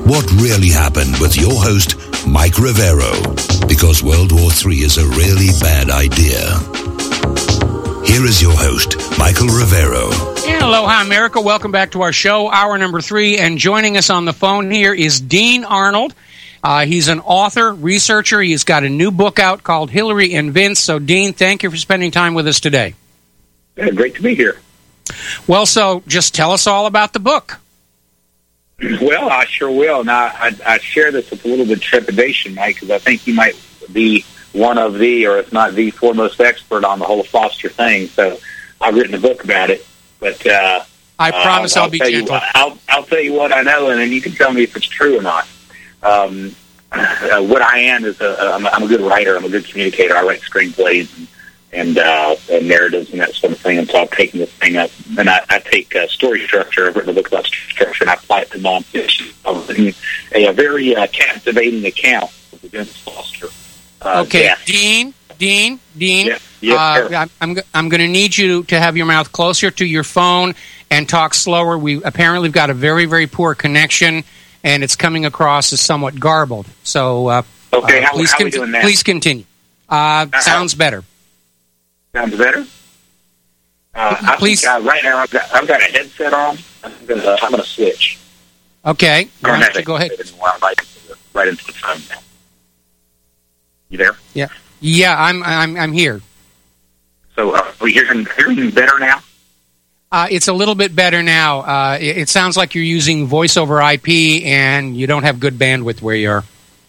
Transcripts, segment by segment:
what really happened with your host, Mike Rivero, because World War III is a really bad idea. Here is your host, Michael Rivero. And aloha, America. Welcome back to our show, hour number 3. And joining us on the phone here is Dean Arnold. He's an author, researcher. He's got a new book out called Hillary and Vince. So, Dean, thank you for spending time with us today. Yeah, great to be here. Well, so just tell us all about the book. Well, I sure will. Now, I share this with a little bit of trepidation, Mike, because I think you might be one of the, or if not the foremost expert on the whole Foster thing. So I've written a book about it. But I promise I'll be gentle. I'll tell you what I know, and then you can tell me if it's true or not. What I am is I'm a good writer. I'm a good communicator. I write screenplays and narratives and that sort of thing. And so I've taken this thing up, and I take story structure. I've written a book about structure, and I apply it to nonfiction. I've written a very captivating account of the Vince Foster. Okay, death. Dean. Yes, sir. I'm going to need you to have your mouth closer to your phone and talk slower. We've got a very, very poor connection, and it's coming across as somewhat garbled. So, okay, how are we doing now? Please continue. Sounds better. Sounds better. Please. I think, right now I've got a headset on. I'm gonna switch. Okay. Why don't you go ahead? Right into the phone now. You there? Yeah. Yeah, I'm here. So are we hearing better now? It's a little bit better now. It sounds like you're using voice over IP, and you don't have good bandwidth where you are.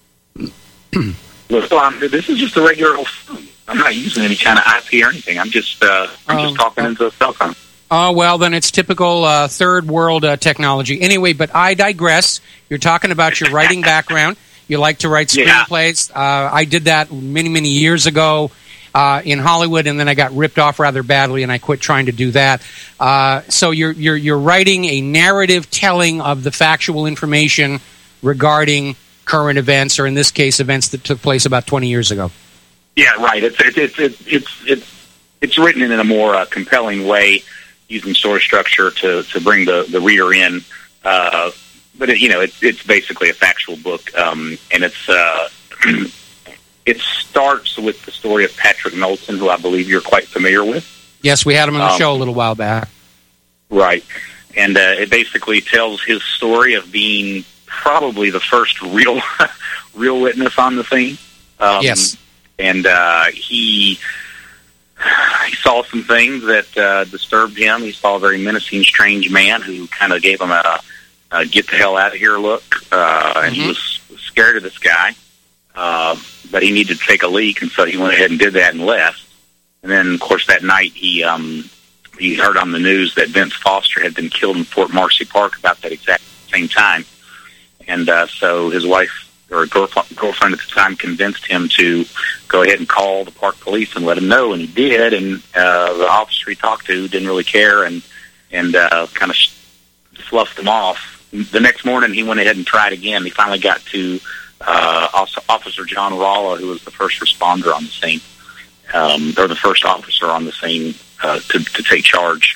Well, this is just a regular old phone. I'm not using any kind of IP or anything. I'm just talking into a cell phone. Oh, well, then it's typical third world technology. Anyway, but I digress. You're talking about your writing background. You like to write screenplays. I did that many, many years ago in Hollywood, and then I got ripped off rather badly, and I quit trying to do that. So you're writing a narrative telling of the factual information regarding current events, or in this case, events that took place about 20 years ago. Yeah, right. It's written in a more compelling way, using story structure to bring the reader in. But it's basically a factual book, and it starts with the story of Patrick Knowlton, who I believe you're quite familiar with. Yes, we had him on the show a little while back. Right, and it basically tells his story of being probably the first real witness on the scene. Yes. And he saw some things that disturbed him. He saw a very menacing, strange man who kind of gave him a get the hell out of here look. And he was scared of this guy. But he needed to take a leak, and so he went ahead and did that and left. And then, of course, that night he heard on the news that Vince Foster had been killed in Fort Marcy Park about that exact same time. And so his wife, or girlfriend at the time, convinced him to go ahead and call the park police and let him know, and he did. And the officer he talked to didn't really care, and kind of sloughed him off. The next morning, he went ahead and tried again. He finally got to Officer John Rolla, who was the first responder on the scene, or the first officer on the scene to take charge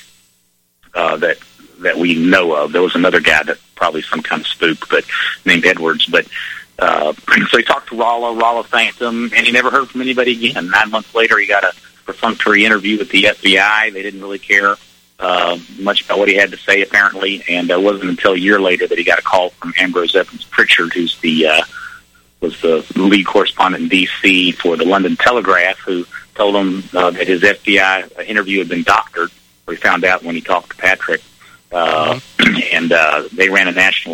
that we know of. There was another guy that probably some kind of spook, but named Edwards, but. So he talked to Rolla. Rolla thanked him, and he never heard from anybody again. 9 months later, he got a perfunctory interview with the FBI. They didn't really care much about what he had to say, apparently, and it wasn't until a year later that he got a call from Ambrose Evans Pritchard, who's was the lead correspondent in D.C. for the London Telegraph, who told him that his FBI interview had been doctored, where he found out when he talked to Patrick, and they ran a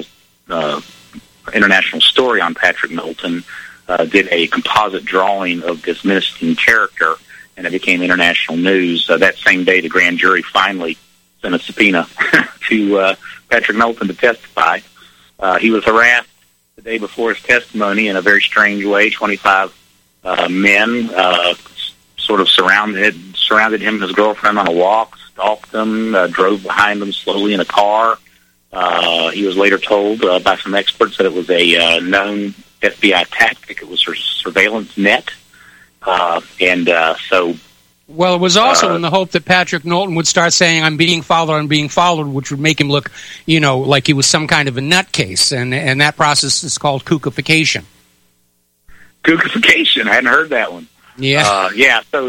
international story on Patrick Knowlton, did a composite drawing of this menacing character, and it became international news. That same day, the grand jury finally sent a subpoena to Patrick Knowlton to testify. He was harassed the day before his testimony in a very strange way. 25 men sort of surrounded him and his girlfriend on a walk, stalked them, drove behind them slowly in a car. He was later told by some experts that it was a known FBI tactic. It was a surveillance net. So Well, it was also in the hope that Patrick Knowlton would start saying, I'm being followed, which would make him look, like he was some kind of a nutcase. And that process is called kookification. Kookification. I hadn't heard that one. Yeah. So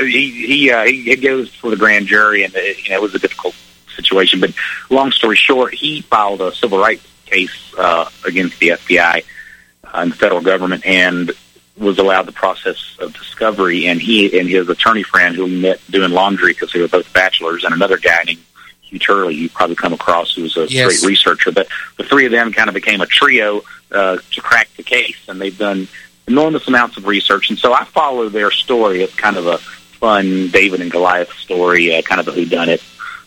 he goes for the grand jury, and it was a difficult situation. But long story short, he filed a civil rights case against the FBI and the federal government, and was allowed the process of discovery. And he and his attorney friend, who we met doing laundry because they were both bachelors, and another guy named Hugh Turley, you probably come across, who was a straight researcher. But the three of them kind of became a trio to crack the case, and they've done enormous amounts of research. And so I follow their story. It's kind of a fun David and Goliath story, kind of a whodunit.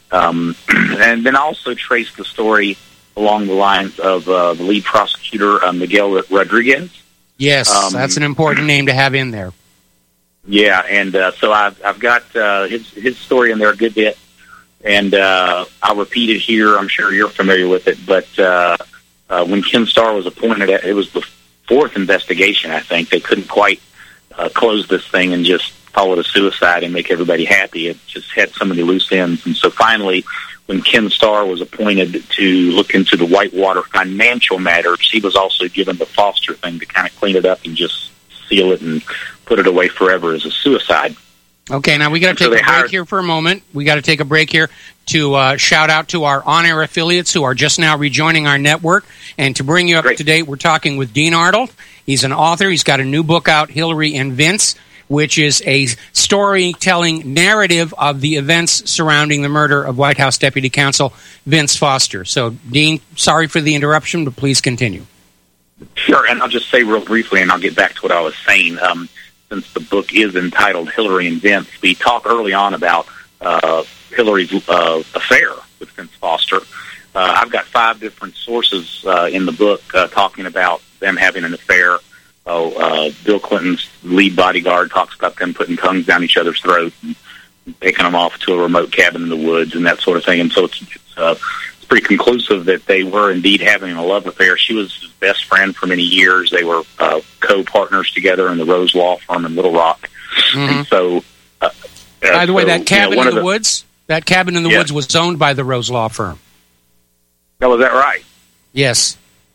And then also trace the story along the lines of the lead prosecutor, Miguel Rodriguez. Yes, that's an important name to have in there. Yeah, and so I've got his story in there a good bit, and I'll repeat it here. I'm sure you're familiar with it, but when Ken Starr was appointed, it was the fourth investigation, I think. They couldn't quite close this thing and just call it a suicide and make everybody happy. It just had so many loose ends. And so finally, when Ken Starr was appointed to look into the Whitewater financial matters, he was also given the Foster thing to kind of clean it up and just seal it and put it away forever as a suicide. Okay, now we got to take a break here for a moment. We got to take a break here to shout out to our on-air affiliates who are just now rejoining our network. And to bring you up to date, we're talking with Dean Arnold. He's an author. He's got a new book out, Hillary and Vince, which is a storytelling narrative of the events surrounding the murder of White House Deputy Counsel Vince Foster. So, Dean, sorry for the interruption, but please continue. Sure, and I'll just say real briefly, and I'll get back to what I was saying. Since the book is entitled Hillary and Vince, we talk early on about Hillary's affair with Vince Foster. I've got 5 different sources in the book talking about them having an affair. Bill Clinton's lead bodyguard talks about them putting tongues down each other's throats and taking them off to a remote cabin in the woods and that sort of thing. And so it's pretty conclusive that they were indeed having a love affair. She was his best friend for many years. They were co-partners together in the Rose Law Firm in Little Rock. Mm-hmm. And so, by the way, that cabin in the woods, woods was owned by the Rose Law Firm. Oh, is that right? Yes.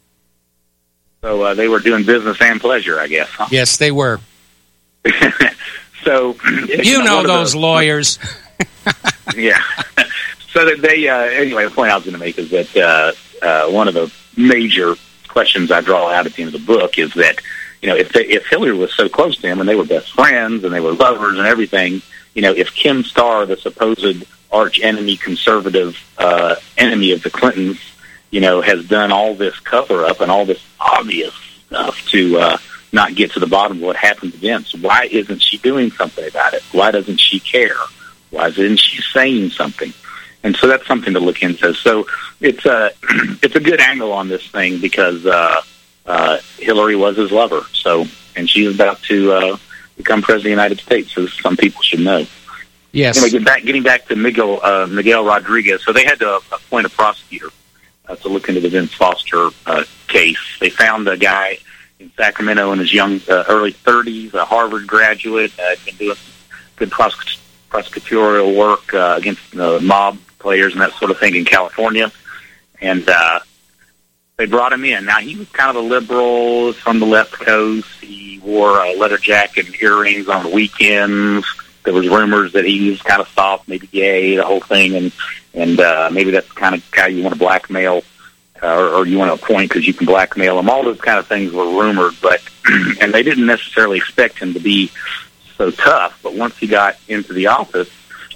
So they were doing business and pleasure, I guess. Huh? Yes, they were. So you know those lawyers. Yeah. So that they anyway, the point I was going to make is that one of the major questions I draw out at the end of the book is that if Hillary was so close to him and they were best friends and they were lovers and everything, if Ken Starr, the supposed arch enemy, conservative enemy of the Clintons, has done all this cover-up and all this obvious stuff to not get to the bottom of what happened to Vince. Why isn't she doing something about it? Why doesn't she care? Why isn't she saying something? And so that's something to look into. So it's a good angle on this thing because Hillary was his lover. So, and she's about to become president of the United States, so some people should know. Yes. Anyway, getting back to Miguel Rodriguez. So they had to appoint a prosecutor to look into the Vince Foster case. They found a guy in Sacramento in his early 30s, a Harvard graduate, had been doing good prosecutorial work against mob players and that sort of thing in California. And they brought him in. Now, he was kind of a liberal from the left coast. He wore a leather jacket and earrings on the weekends. There was rumors that he was kind of soft, maybe gay, the whole thing, and maybe that's the kind of guy you want to blackmail or you want to appoint because you can blackmail him. All those kind of things were rumored, but and they didn't necessarily expect him to be so tough. But once he got into the office,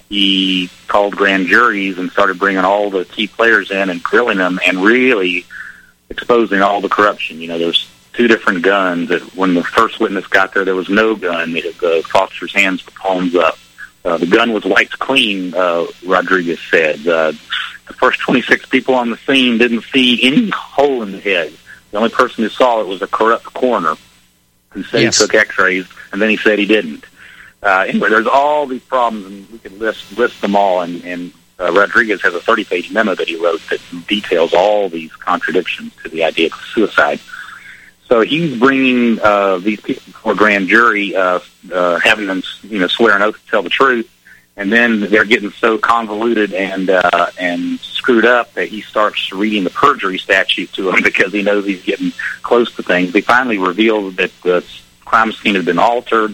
he called grand juries and started bringing all the key players in and grilling them and really exposing all the corruption. There's 2 different guns. That when the first witness got there was no gun. Foster's hands were palms up. The gun was wiped clean, Rodriguez said. The first 26 people on the scene didn't see any hole in the head. The only person who saw it was a corrupt coroner who said he took x-rays, and then he said he didn't. Anyway, there's all these problems, and we could list them all, and Rodriguez has a 30-page memo that he wrote that details all these contradictions to the idea of suicide. So he's bringing these people before a grand jury, having them, swear an oath to tell the truth, and then they're getting so convoluted and screwed up that he starts reading the perjury statute to them because he knows he's getting close to things. They finally revealed that the crime scene had been altered.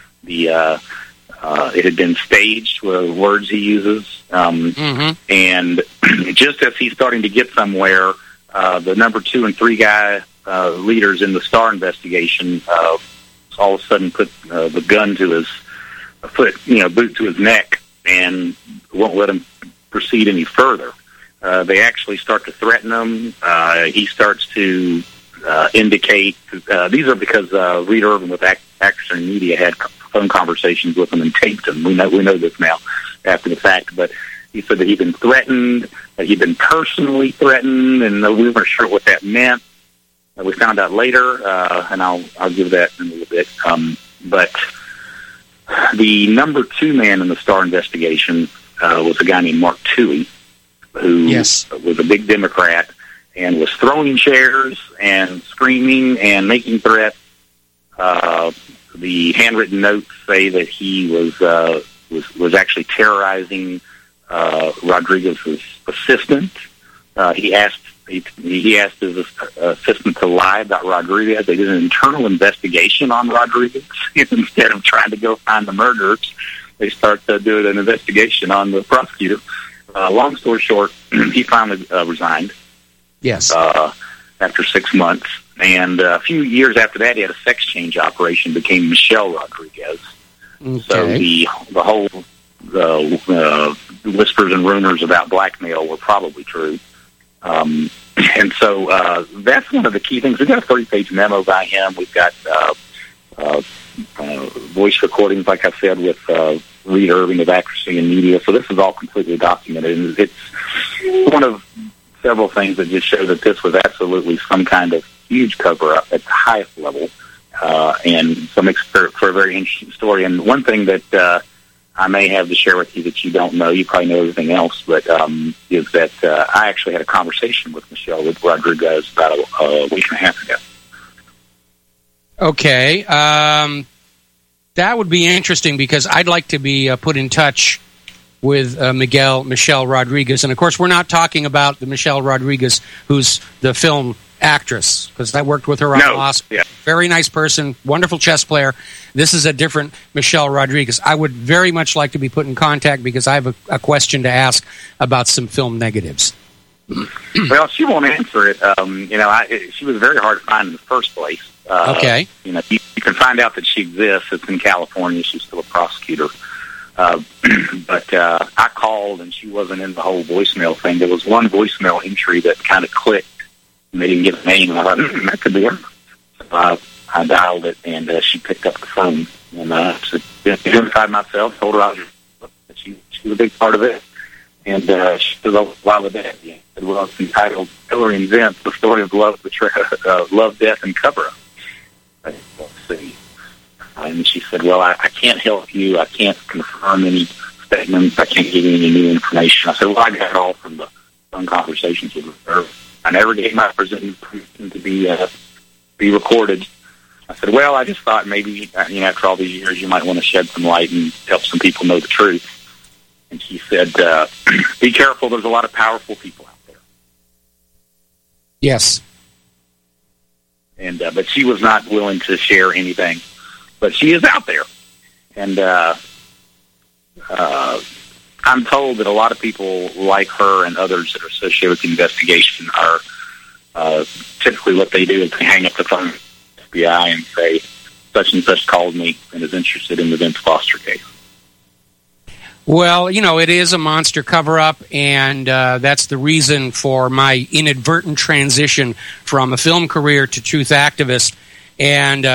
It had been staged with the words he uses, and just as he's starting to get somewhere, the number 2 and 3 guy leaders in the Starr investigation all of a sudden put the gun to his boot to his neck and won't let him proceed any further. They actually start to threaten him. He starts to indicate these are because Reed Irvin with Action Media had phone conversations with him and taped them. We know this now after the fact, but he said that he'd been threatened, that he'd been personally threatened, and we weren't sure what that meant. We found out later, and I'll give that in a little bit. But the number 2 man in the Starr investigation was a guy named Mark Toohey, who was a big Democrat and was throwing chairs and screaming and making threats. The handwritten notes say that he was actually terrorizing Rodriguez's assistant. He asked his assistant to lie about Rodriguez. They did an internal investigation on Rodriguez instead of trying to go find the murderers. They start doing an investigation on the prosecutor. Long story short, he finally resigned. Yes. After 6 months. And a few years after that, he had a sex change operation, became Michelle Rodriguez. Okay. So the whole whispers and rumors about blackmail were probably true. And so that's one of the key things. We've got a 30-page memo by him. We've got voice recordings, like I said, with Reed Irving of Accuracy and Media. So this is all completely documented. And it's one of several things that just show that this was absolutely some kind of huge cover-up at the highest level, and some for a very interesting story. And one thing that I may have to share with you that you don't know, you probably know everything else, but is that I actually had a conversation with Michelle Rodriguez about a week and a half ago. Okay. That would be interesting because I'd like to be put in touch with Michelle Rodriguez. And, of course, we're not talking about the Michelle Rodriguez who's the film actress, because I worked with her on Lost. Yeah. Very nice person, wonderful chess player. This is a different Michelle Rodriguez. I would very much like to be put in contact because I have a question to ask about some film negatives. Well, she won't answer it. She was very hard to find in the first place. Okay. You can find out that she exists. It's in California. She's still a prosecutor. But I called, and she wasn't in the whole voicemail thing. There was one voicemail entry that kind of clicked, and they didn't give a name. I thought, that could be her. So I dialed it, and she picked up the phone. And I identified myself, told her that she was a big part of it. And she said, "Oh, why would that be?" I said, "Well, it's entitled Hillary Invents: The Story of Love, Love, Death, and Cover-Up." Let's see. And she said, "Well, I can't help you. I can't confirm any statements. I can't give you any new information." I said, "Well, I got it all from the phone conversations with her. I never gave my permission to be recorded." I said, "Well, I just thought maybe, after all these years, you might want to shed some light and help some people know the truth." And she said, "Be careful. There's a lot of powerful people out there." Yes. And but she was not willing to share anything. But she is out there. And I'm told that a lot of people like her and others that are associated with the investigation are typically what they do is they hang up the phone to the FBI and say, such and such called me and is interested in the Vince Foster case. Well, it is a monster cover-up, and that's the reason for my inadvertent transition from a film career to truth activist. And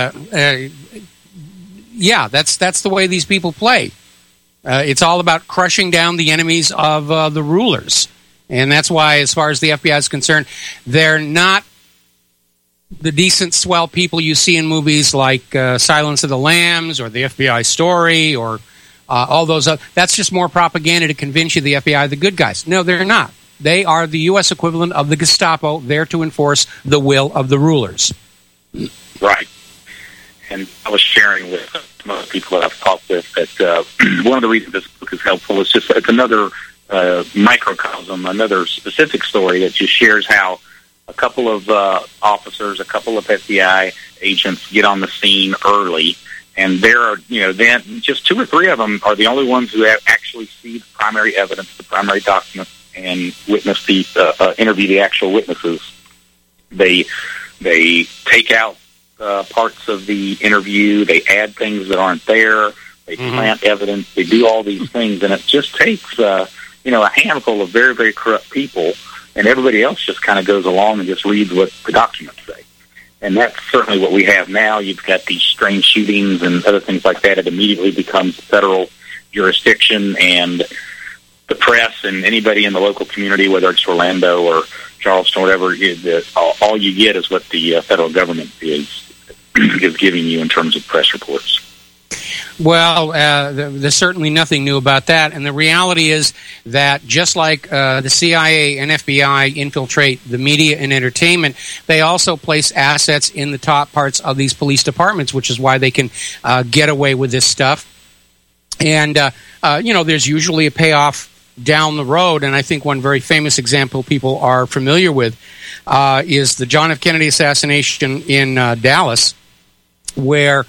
that's the way these people play. It's all about crushing down the enemies of the rulers. And that's why, as far as the FBI is concerned, they're not the decent, swell people you see in movies like Silence of the Lambs or the FBI Story or all those other. That's just more propaganda to convince you the FBI are the good guys. No, they're not. They are the U.S. equivalent of the Gestapo, there to enforce the will of the rulers. Right. And I was sharing with most people that I've talked with that one of the reasons this book is helpful is just it's another microcosm, another specific story that just shares how a couple of officers, a couple of FBI agents get on the scene early, and there are, then just 2 or 3 of them are the only ones who have actually see the primary evidence, the primary documents, and witness interview the actual witnesses. They take out parts of the interview, they add things that aren't there, they plant evidence, they do all these things, and it just takes a handful of very, very corrupt people, and everybody else just kind of goes along and just reads what the documents say. And that's certainly what we have now. You've got these strange shootings and other things like that. It immediately becomes federal jurisdiction, and the press and anybody in the local community, whether it's Orlando or Charleston or whatever, all you get is what the federal government is giving you in terms of press reports. Well, there's certainly nothing new about that. And the reality is that just like the CIA and FBI infiltrate the media and entertainment, they also place assets in the top parts of these police departments, which is why they can get away with this stuff. And, there's usually a payoff down the road. And I think one very famous example people are familiar with is the John F. Kennedy assassination in Dallas, where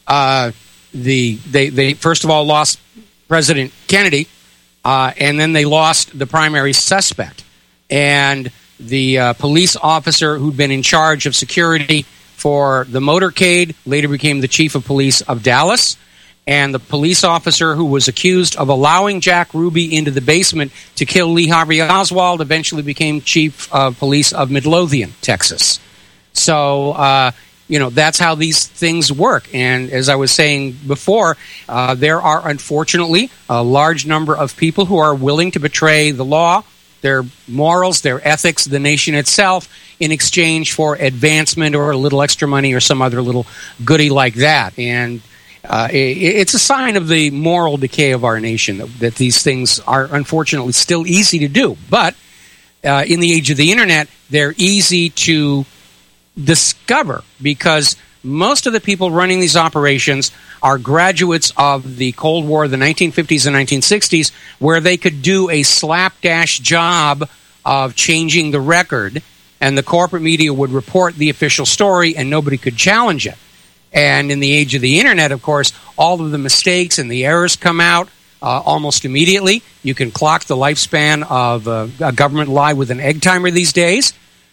they first of all lost President Kennedy, and then they lost the primary suspect. And the police officer who'd been in charge of security for the motorcade later became the chief of police of Dallas. And the police officer who was accused of allowing Jack Ruby into the basement to kill Lee Harvey Oswald eventually became chief of police of Midlothian, Texas. So, that's how these things work. And as I was saying before, there are unfortunately a large number of people who are willing to betray the law, their morals, their ethics, the nation itself, in exchange for advancement or a little extra money or some other little goodie like that. And it's a sign of the moral decay of our nation that these things are unfortunately still easy to do. But in the age of the internet, they're easy to discover because most of the people running these operations are graduates of the Cold War, the 1950s and 1960s, where they could do a slapdash job of changing the record, and the corporate media would report the official story and nobody could challenge it. And in the age of the internet, of course, all of the mistakes and the errors come out almost immediately. You can clock the lifespan of a government lie with an egg timer these days.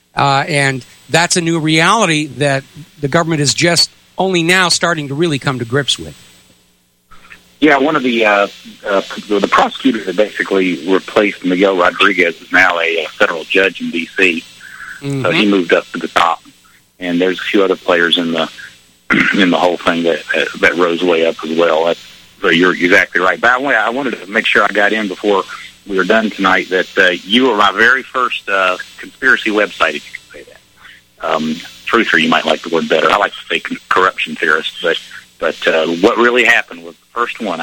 And that's a new reality that the government is just only now starting to really come to grips with. Yeah, one of the prosecutors that basically replaced Miguel Rodriguez is now a federal judge in D.C. Mm-hmm. So he moved up to the top, and there's a few other players in the whole thing that rose way up as well. So you're exactly right. But I wanted to make sure I got in before we were done tonight that you were my very first conspiracy website, if you can say that. Truther, you might like the word better. I like to say corruption theorist, but what really happened was the first one.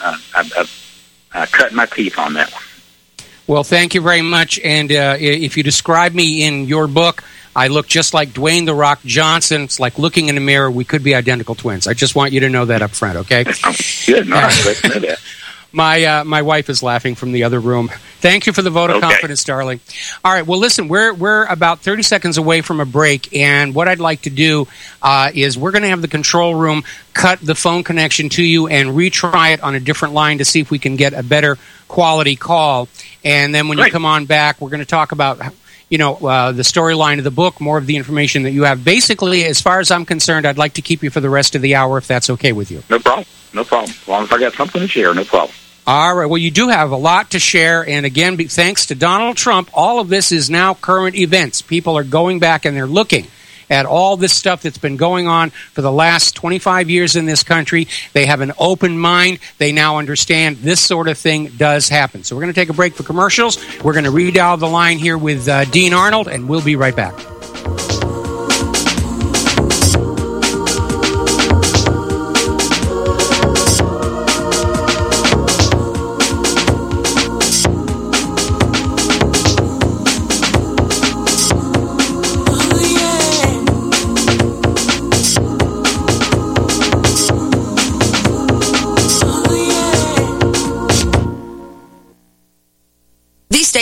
I cut my teeth on that one. Well, thank you very much. And if you describe me in your book, I look just like Dwayne "The Rock" Johnson. It's like looking in a mirror. We could be identical twins. I just want you to know that up front, okay? Good. No, let's know that. My wife is laughing from the other room. Thank you for the vote of confidence, darling. All right, well, listen, we're about 30 seconds away from a break, and what I'd like to do is we're going to have the control room cut the phone connection to you and retry it on a different line to see if we can get a better quality call. And then when you come on back, we're going to talk about the storyline of the book, more of the information that you have. Basically, as far as I'm concerned, I'd like to keep you for the rest of the hour, if that's okay with you. No problem. As long as I got something to share, no problem. All right. Well, you do have a lot to share. And again, thanks to Donald Trump, all of this is now current events. People are going back and they're looking at all this stuff that's been going on for the last 25 years in this country. They have an open mind. They now understand this sort of thing does happen. So we're going to take a break for commercials. We're going to redial the line here with Dean Arnold, and we'll be right back.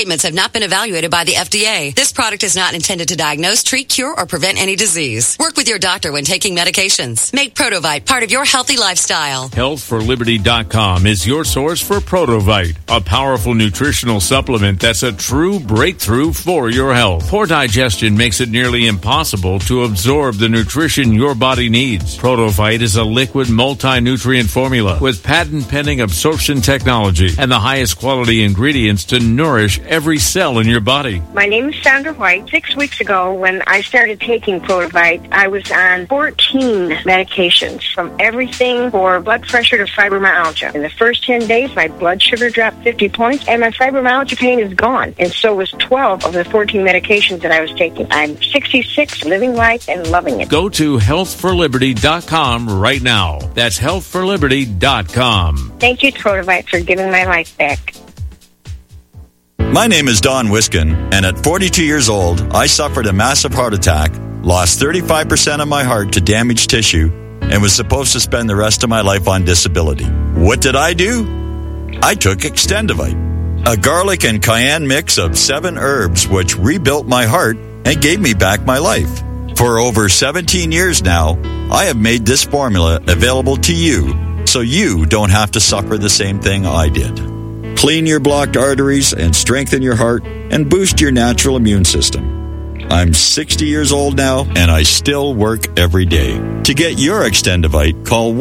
statements have not been evaluated by the FDA. This product is not intended to diagnose, treat, cure, or prevent any disease. Work with your doctor when taking medications. Make Protovite part of your healthy lifestyle. HealthForLiberty.com is your source for Protovite, a powerful nutritional supplement that's a true breakthrough for your health. Poor digestion makes it nearly impossible to absorb the nutrition your body needs. Protovite is a liquid multi-nutrient formula with patent-pending absorption technology and the highest quality ingredients to nourish every cell in your body. My name is Sandra White. 6 weeks ago, when I started taking Protovite, I was on 14 medications, from everything for blood pressure to fibromyalgia. In the first 10 days, my blood sugar dropped 50 points, and my fibromyalgia pain is gone. And so was 12 of the 14 medications that I was taking. I'm 66, living life and loving it. Go to HealthForLiberty.com right now. That's HealthForLiberty.com. Thank you, Protovite, for giving my life back. My name is Don Wiskin, and at 42 years old, I suffered a massive heart attack, lost 35% of my heart to damaged tissue, and was supposed to spend the rest of my life on disability. What did I do? I took Extendivite, a garlic and cayenne mix of 7 herbs which rebuilt my heart and gave me back my life. For over 17 years now, I have made this formula available to you so you don't have to suffer the same thing I did. Clean your blocked arteries and strengthen your heart and boost your natural immune system. I'm 60 years old now, and I still work every day. To get your Extendivite, call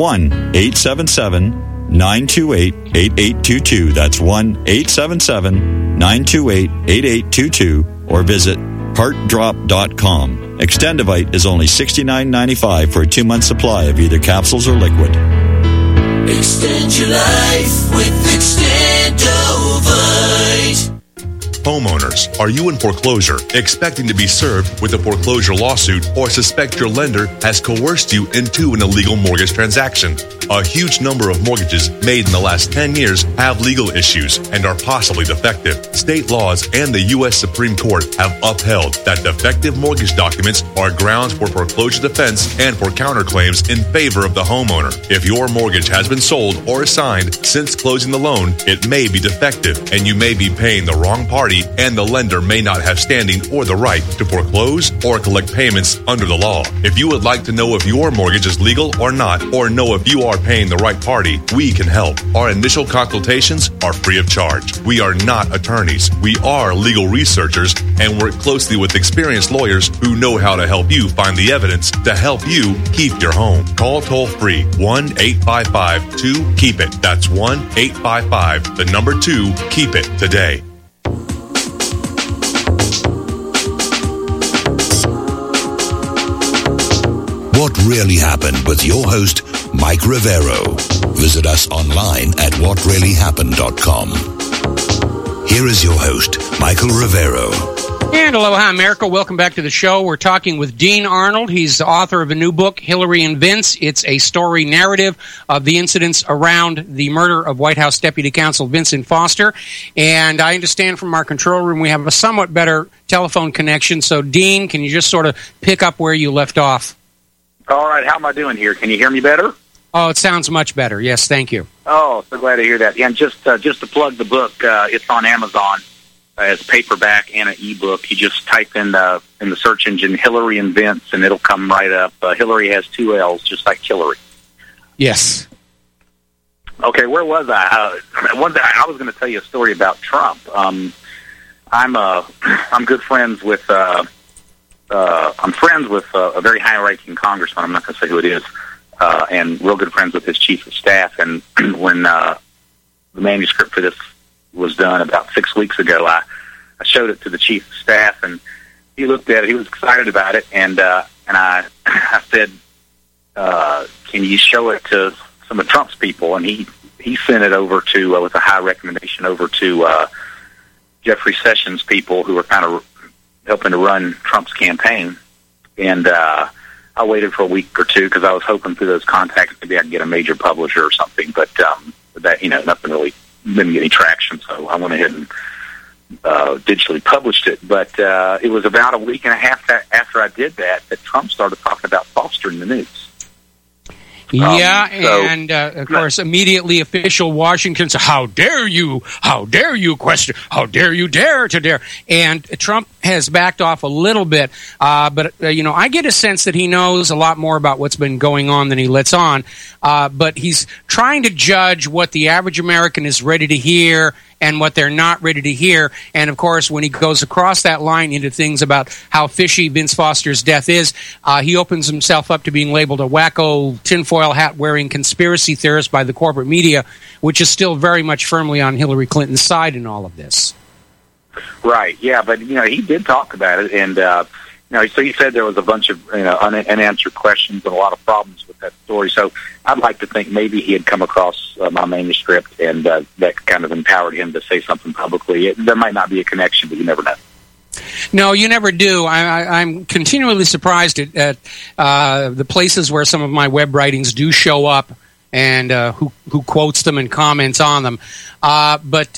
1-877-928-8822. That's 1-877-928-8822. Or visit heartdrop.com. Extendivite is only $69.95 for a 2-month supply of either capsules or liquid. Extend your life with Extendovite. Homeowners, are you in foreclosure, expecting to be served with a foreclosure lawsuit, or suspect your lender has coerced you into an illegal mortgage transaction? A huge number of mortgages made in the last 10 years have legal issues and are possibly defective. State laws and the U.S. Supreme Court have upheld that defective mortgage documents are grounds for foreclosure defense and for counterclaims in favor of the homeowner. If your mortgage has been sold or assigned since closing the loan, it may be defective and you may be paying the wrong party, and the lender may not have standing or the right to foreclose or collect payments under the law. If you would like to know if your mortgage is legal or not, or know if you are paying the right party, we can help. Our initial consultations are free of charge. We are not attorneys. We are legal researchers and work closely with experienced lawyers who know how to help you find the evidence to help you keep your home. Call toll-free 1-855-2-KEEP-IT. That's 1-855-2-KEEP-IT today. What Really Happened with your host, Mike Rivero. Visit us online at whatreallyhappened.com. Here is your host, Michael Rivero. And aloha, America. Welcome back to the show. We're talking with Dean Arnold. He's the author of a new book, Hillary and Vince. It's a story narrative of the incidents around the murder of White House Deputy Counsel Vincent Foster. And I understand from our control room we have a somewhat better telephone connection. So, Dean, can you just sort of pick up where you left off? All right, how am I doing here? Can you hear me better? Oh, it sounds much better. Yes, thank you. Oh, so glad to hear that. Yeah, and just to plug the book, it's on Amazon as paperback and an ebook. You just type in the search engine Hillary and Vince, and it'll come right up. Hillary has 2 L's, just like Hillary. Yes. Okay, where was I? One day I was going to tell you a story about Trump. I'm good friends with. I'm friends with a very high-ranking congressman. I'm not going to say who it is, and real good friends with his chief of staff. And when the manuscript for this was done about 6 weeks ago, I showed it to the chief of staff, and he looked at it. He was excited about it, and I said, "Can you show it to some of Trump's people?" And he sent it over to with a high recommendation over to Jeffrey Sessions' people, who were kind of helping to run Trump's campaign. And I waited for a week or two because I was hoping through those contacts maybe I could get a major publisher or something, but that, nothing really didn't get any traction, so I went ahead and digitally published it. But it was about a week and a half after I did that Trump started talking about Foster in the news. And of course, immediately official Washington said, how dare you question, how dare you dare to dare. And Trump has backed off a little bit, but I get a sense that he knows a lot more about what's been going on than he lets on, but he's trying to judge what the average American is ready to hear and what they're not ready to hear. And, of course, when he goes across that line into things about how fishy Vince Foster's death is, he opens himself up to being labeled a wacko, tinfoil hat-wearing conspiracy theorist by the corporate media, which is still very much firmly on Hillary Clinton's side in all of this. Right, yeah, but, he did talk about it, and, so he said there was a bunch of, unanswered questions and a lot of problems with that story. So I'd like to think maybe he had come across my manuscript, and that kind of empowered him to say something publicly. There might not be a connection, but you never know. No, you never do. I'm continually surprised at the places where some of my web writings do show up and who quotes them and comments on them. But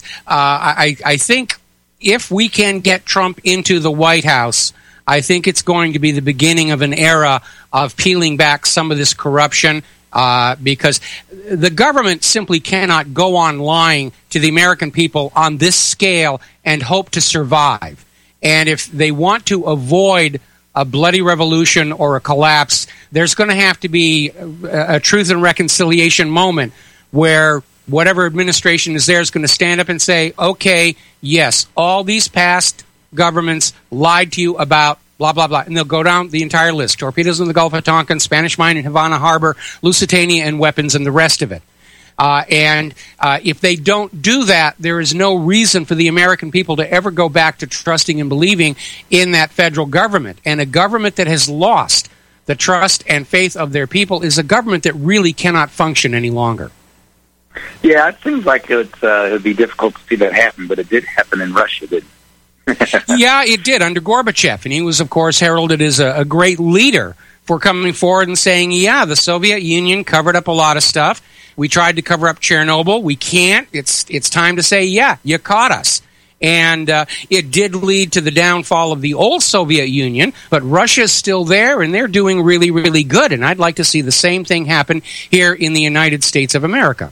I think if we can get Trump into the White House, I think it's going to be the beginning of an era of peeling back some of this corruption because the government simply cannot go on lying to the American people on this scale and hope to survive. And if they want to avoid a bloody revolution or a collapse, there's going to have to be a truth and reconciliation moment where whatever administration is there is going to stand up and say, okay, yes, all these past governments lied to you about blah, blah, blah. And they'll go down the entire list. Torpedoes in the Gulf of Tonkin, Spanish mine in Havana Harbor, Lusitania and weapons and the rest of it. And if they don't do that, there is no reason for the American people to ever go back to trusting and believing in that federal government. And a government that has lost the trust and faith of their people is a government that really cannot function any longer. Yeah, it seems like it would be difficult to see that happen, but it did happen in Russia, didn't it? Yeah, it did under Gorbachev, and he was, of course, heralded as a great leader for coming forward and saying, yeah, the Soviet Union covered up a lot of stuff. We tried to cover up Chernobyl. We can't. It's time to say, yeah, you caught us. And it did lead to the downfall of the old Soviet Union, but Russia's still there, and they're doing really, really good. And I'd like to see the same thing happen here in the United States of America.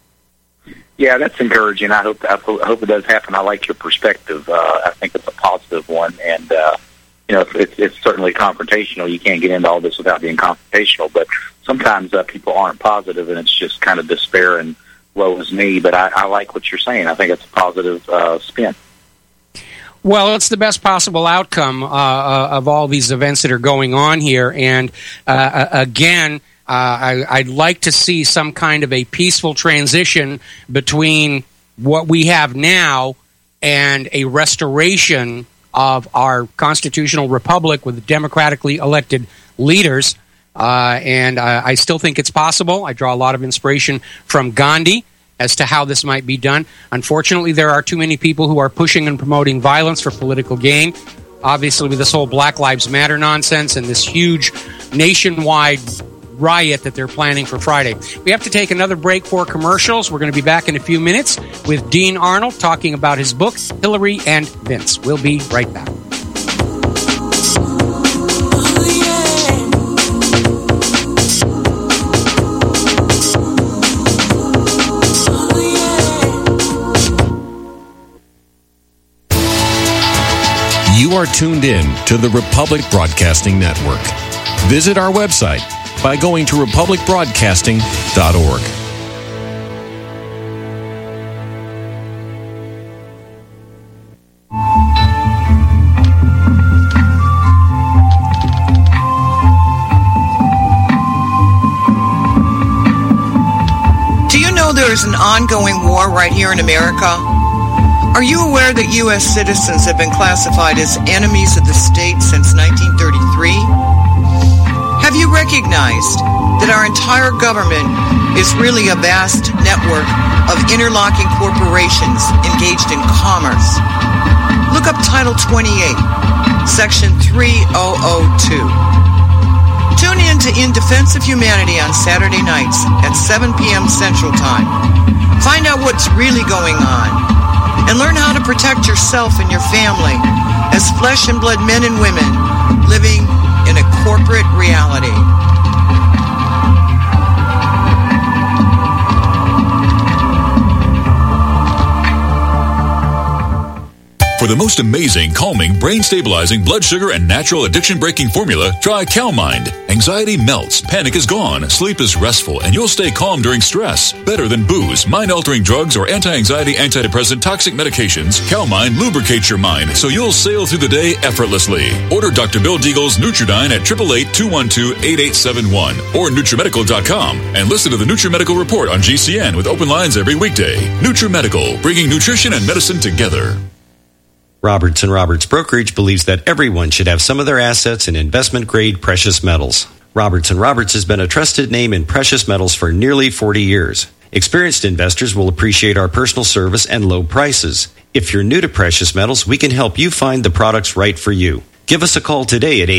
Yeah, that's encouraging. I hope it does happen. I like your perspective. I think it's a positive one, and it's certainly confrontational. You can't get into all this without being confrontational. But sometimes people aren't positive, and it's just kind of despair and woe is me. But I like what you're saying. I think it's a positive spin. Well, it's the best possible outcome of all these events that are going on here, and again. I'd like to see some kind of a peaceful transition between what we have now and a restoration of our constitutional republic with democratically elected leaders. And I still think it's possible. I draw a lot of inspiration from Gandhi as to how this might be done. Unfortunately, there are too many people who are pushing and promoting violence for political gain. Obviously, with this whole Black Lives Matter nonsense and this huge nationwide riot that they're planning for Friday. We have to take another break for commercials. We're going to be back in a few minutes with Dean Arnold talking about his book, Hillary and Vince. We'll be right back. You are tuned in to the Republic Broadcasting Network. Visit our website by going to republicbroadcasting.org. Do you know there is an ongoing war right here in America? Are you aware that U.S. citizens have been classified as enemies of the state since 1933? Have you recognized that our entire government is really a vast network of interlocking corporations engaged in commerce? Look up Title 28, Section 3002. Tune in to In Defense of Humanity on Saturday nights at 7 p.m. Central Time. Find out what's really going on and learn how to protect yourself and your family as flesh and blood men and women living in a corporate reality. For the most amazing, calming, brain-stabilizing, blood sugar, and natural addiction-breaking formula, try CalMind. Anxiety melts, panic is gone, sleep is restful, and you'll stay calm during stress. Better than booze, mind-altering drugs, or anti-anxiety, antidepressant, toxic medications, CalMind lubricates your mind so you'll sail through the day effortlessly. Order Dr. Bill Deagle's Nutridyne at 888-212-8871 or NutriMedical.com and listen to the NutriMedical Report on GCN with open lines every weekday. NutriMedical, bringing nutrition and medicine together. Roberts & Roberts Brokerage believes that everyone should have some of their assets in investment-grade precious metals. Roberts & Roberts has been a trusted name in precious metals for nearly 40 years. Experienced investors will appreciate our personal service and low prices. If you're new to precious metals, we can help you find the products right for you. Give us a call today at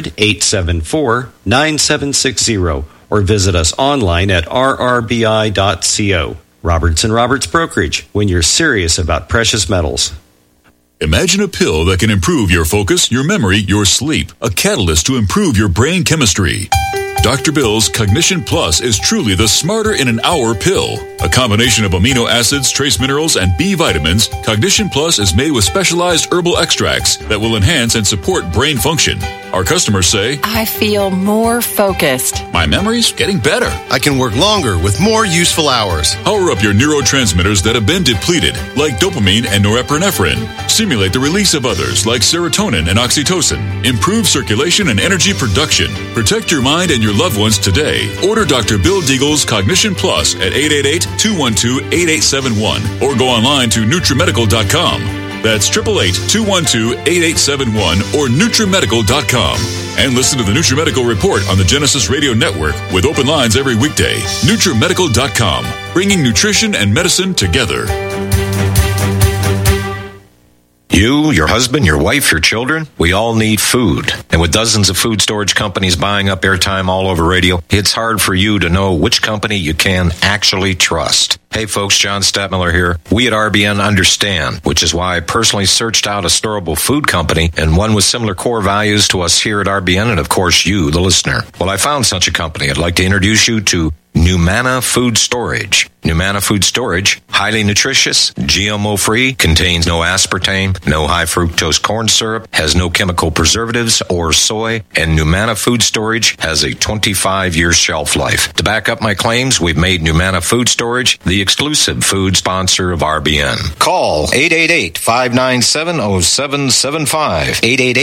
800-874-9760 or visit us online at rrbi.co. Roberts & Roberts Brokerage, when you're serious about precious metals. Imagine a pill that can improve your focus, your memory, your sleep. A catalyst to improve your brain chemistry. Dr. Bill's Cognition Plus is truly the smarter in an hour pill. A combination of amino acids, trace minerals, and B vitamins, Cognition Plus is made with specialized herbal extracts that will enhance and support brain function. Our customers say, I feel more focused. My memory's getting better. I can work longer with more useful hours. Power up your neurotransmitters that have been depleted, like dopamine and norepinephrine. Stimulate the release of others, like serotonin and oxytocin. Improve circulation and energy production. Protect your mind and your loved ones today. Order Dr. Bill Deagle's Cognition Plus at 888-212-8871 or go online to NutriMedical.com. That's 888-212-8871 or NutriMedical.com. And listen to the NutriMedical Report on the Genesis Radio Network with open lines every weekday. NutriMedical.com, bringing nutrition and medicine together. You, your husband, your wife, your children, we all need food. And with dozens of food storage companies buying up airtime all over radio, it's hard for you to know which company you can actually trust. Hey folks, John Stadtmiller here. We at RBN understand, which is why I personally searched out a storable food company and one with similar core values to us here at RBN and of course you, the listener. Well, I found such a company. I'd like to introduce you to Numana Food Storage. Numana Food Storage, highly nutritious, GMO-free, contains no aspartame, no high fructose corn syrup, has no chemical preservatives or soy, and Numana Food Storage has a 25-year shelf life. To back up my claims, we've made Numana Food Storage the exclusive food sponsor of RBN. Call 888-597-0775,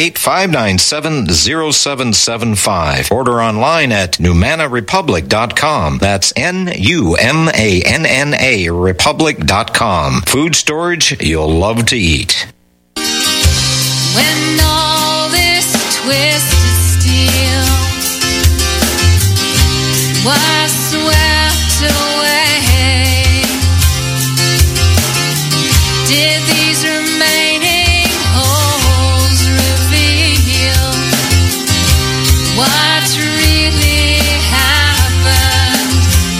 888-597-0775. Order online at NumanaRepublic.com. That's NUMANNA Republic.com. Food storage you'll love to eat. When all this twisted steel was swept away, did these remaining holes reveal what's really happened?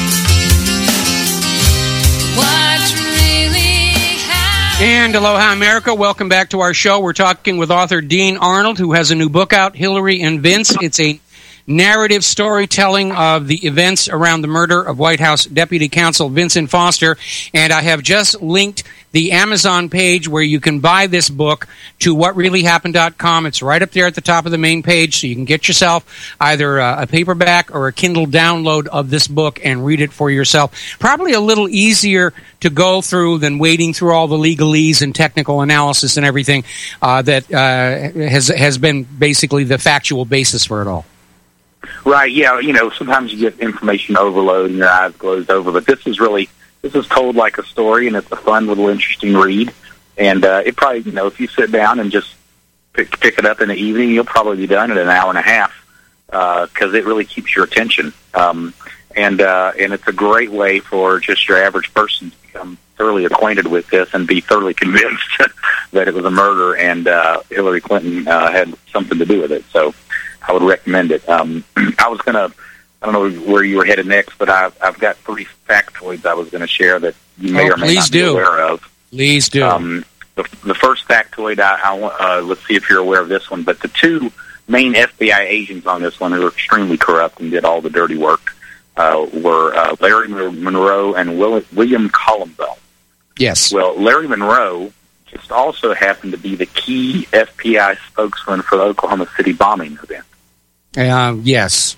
What really happened? And aloha, America. Welcome back to our show. We're talking with author Dean Arnold, who has a new book out, Hillary and Vince. It's a narrative storytelling of the events around the murder of White House Deputy Counsel Vincent Foster. And I have just linked the Amazon page where you can buy this book to whatreallyhappened.com. It's right up there at the top of the main page, so you can get yourself either a paperback or a Kindle download of this book and read it for yourself. Probably a little easier to go through than wading through all the legalese and technical analysis and everything that has been basically the factual basis for it all. Right, yeah, you know, sometimes you get information overload and your eyes glaze over, but this is told like a story, and it's a fun little interesting read. And it probably, you know, if you sit down and just pick it up in the evening, you'll probably be done in an hour and a half because it really keeps your attention. And it's a great way for just your average person to become thoroughly acquainted with this and be thoroughly convinced that it was a murder and Hillary Clinton had something to do with it. So I would recommend it. I don't know where you were headed next, but I've got 3 factoids I was going to share that you may or may not be aware of. Please do. The first factoid, let's see if you're aware of this one, but the 2 main FBI agents on this one who were extremely corrupt and did all the dirty work were Larry Monroe and William Colombo. Yes. Well, Larry Monroe just also happened to be the key FBI spokesman for the Oklahoma City bombing event. Yes.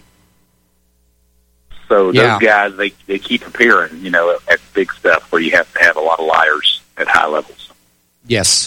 So those guys, they keep appearing, at big stuff where you have to have a lot of liars at high levels. Yes.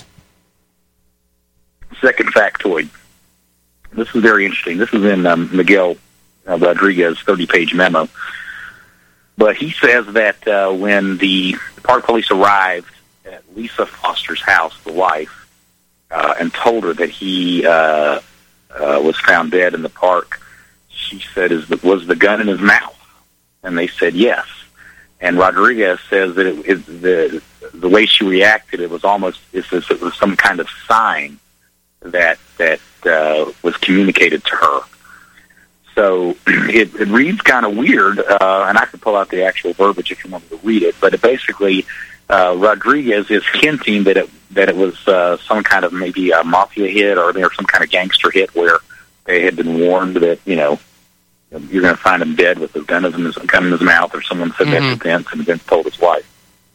Second factoid. This is very interesting. This is in Miguel Rodriguez's 30-page memo. But he says that when the park police arrived at Lisa Foster's house, the wife, and told her that he was found dead in the park, she said, was the gun in his mouth? And they said yes. And Rodriguez says that the way she reacted, it was almost as if it was some kind of sign that was communicated to her. So it reads kind of weird, and I could pull out the actual verbiage if you wanted to read it. But it basically, Rodriguez is hinting that it was some kind of maybe a mafia hit or some kind of gangster hit where they had been warned that you're going to find him dead with a gun in his mouth, or someone said that to Vince, and Vince told his wife.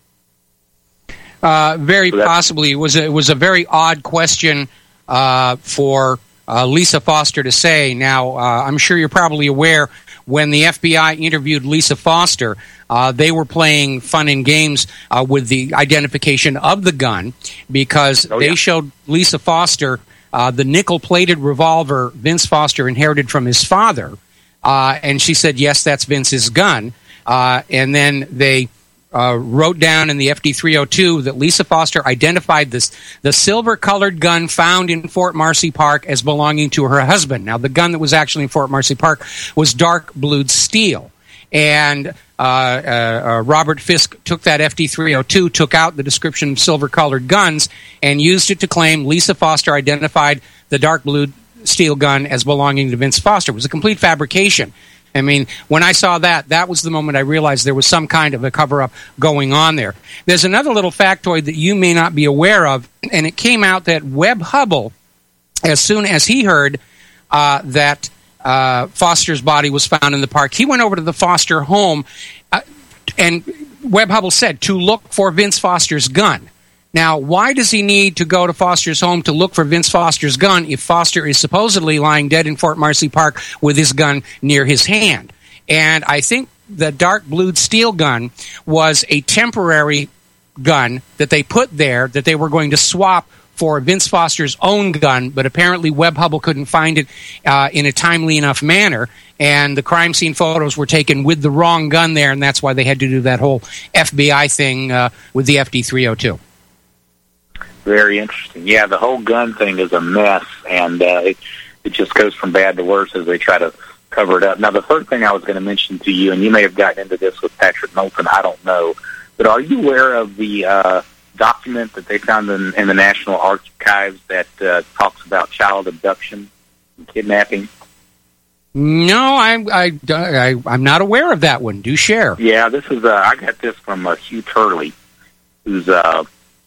Very possibly, it was a very odd question for Lisa Foster to say. Now, I'm sure you're probably aware when the FBI interviewed Lisa Foster, they were playing fun and games with the identification of the gun because they showed Lisa Foster the nickel-plated revolver Vince Foster inherited from his father. And she said, yes, that's Vince's gun. And then they wrote down in the FD-302 that Lisa Foster identified the silver-colored gun found in Fort Marcy Park as belonging to her husband. Now, the gun that was actually in Fort Marcy Park was dark-blued steel. And Robert Fisk took that FD-302, took out the description of silver-colored guns, and used it to claim Lisa Foster identified the dark-blued steel gun as belonging to Vince Foster. It was a complete fabrication. I mean, when I saw that was the moment I realized there was some kind of a cover-up going on there. There's another little factoid that you may not be aware of, and it came out that Webb Hubbell, as soon as he heard that Foster's body was found in the park, he went over to the Foster home, and Webb Hubbell said, to look for Vince Foster's gun. Now, why does he need to go to Foster's home to look for Vince Foster's gun if Foster is supposedly lying dead in Fort Marcy Park with his gun near his hand? And I think the dark-blued steel gun was a temporary gun that they put there that they were going to swap for Vince Foster's own gun, but apparently Webb Hubbell couldn't find it in a timely enough manner, and the crime scene photos were taken with the wrong gun there, and that's why they had to do that whole FBI thing with the FD-302. Very interesting. Yeah, the whole gun thing is a mess, and it just goes from bad to worse as they try to cover it up. Now, the third thing I was going to mention to you, and you may have gotten into this with Patrick Knowlton, I don't know, but are you aware of the document that they found in the National Archives that talks about child abduction and kidnapping? No, I'm not aware of that one. Do share. Yeah, this is I got this from Hugh Turley, who's the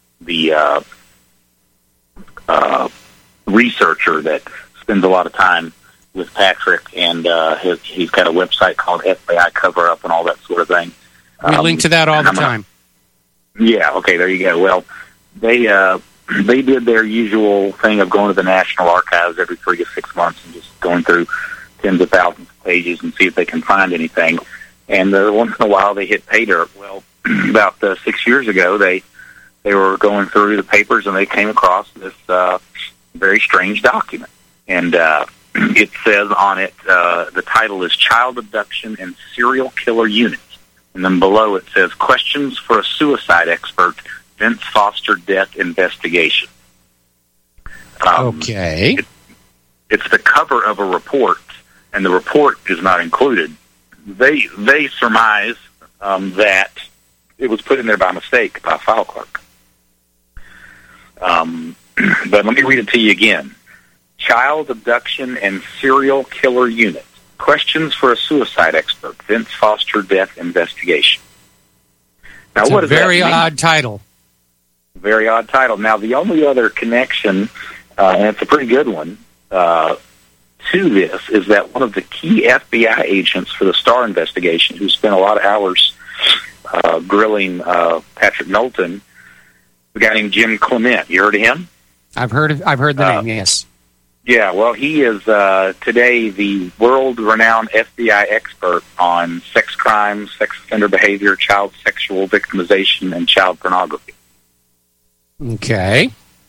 researcher that spends a lot of time with Patrick, and he's got a website called FBI Cover Up and all that sort of thing. We link to that all the time. Yeah, okay, there you go. Well, they did their usual thing of going to the National Archives every 3 to 6 months and just going through tens of thousands of pages and see if they can find anything. And once in a while they hit pay dirt. Well, about 6 years ago, they were going through the papers and they came across this very strange document. And it says on it, the title is Child Abduction and Serial Killer Unit. And then below it says, Questions for a Suicide Expert, Vince Foster Death Investigation. Okay. It's the cover of a report, and the report is not included. They surmise that it was put in there by mistake by a file clerk. But let me read it to you again. Child Abduction and Serial Killer Unit. Questions for a Suicide Expert. Vince Foster Death Investigation. Now, it's what does that mean? Very odd title. Very odd title. Now, the only other connection, and it's a pretty good one, to this is that one of the key FBI agents for the Starr investigation, who spent a lot of hours grilling Patrick Knowlton, A guy named Jim Clement. You heard of him? I've heard the name, yes. Yeah, well, he is today the world-renowned FBI expert on sex crimes, sex offender behavior, child sexual victimization, and child pornography. Okay.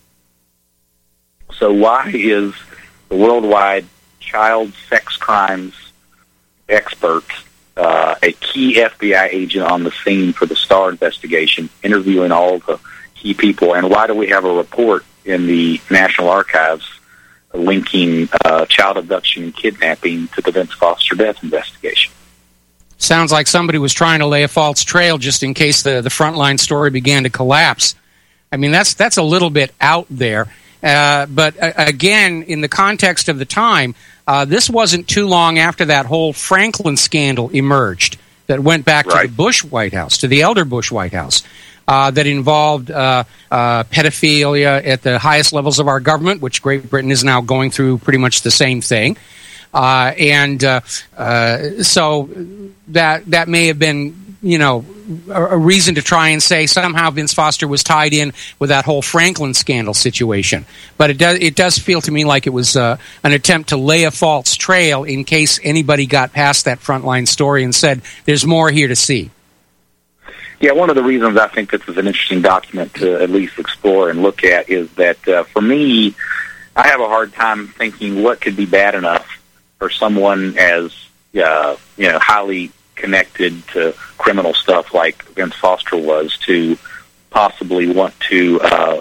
So why is the worldwide child sex crimes expert a key FBI agent on the scene for the Starr investigation, interviewing all the key people, and why do we have a report in the National Archives linking child abduction and kidnapping to the Vince Foster death investigation? Sounds like somebody was trying to lay a false trail just in case the Frontline story began to collapse. I mean, that's a little bit out there. But again, in the context of the time, this wasn't too long after that whole Franklin scandal emerged that went back to the Bush White House, to the elder Bush White House, that involved pedophilia at the highest levels of our government, which Great Britain is now going through pretty much the same thing. So that may have been, a reason to try and say somehow Vince Foster was tied in with that whole Franklin scandal situation. But it does feel to me like it was an attempt to lay a false trail in case anybody got past that Frontline story and said, there's more here to see. Yeah, one of the reasons I think this is an interesting document to at least explore and look at is that, for me, I have a hard time thinking what could be bad enough for someone as, highly connected to criminal stuff like Vince Foster was to possibly want to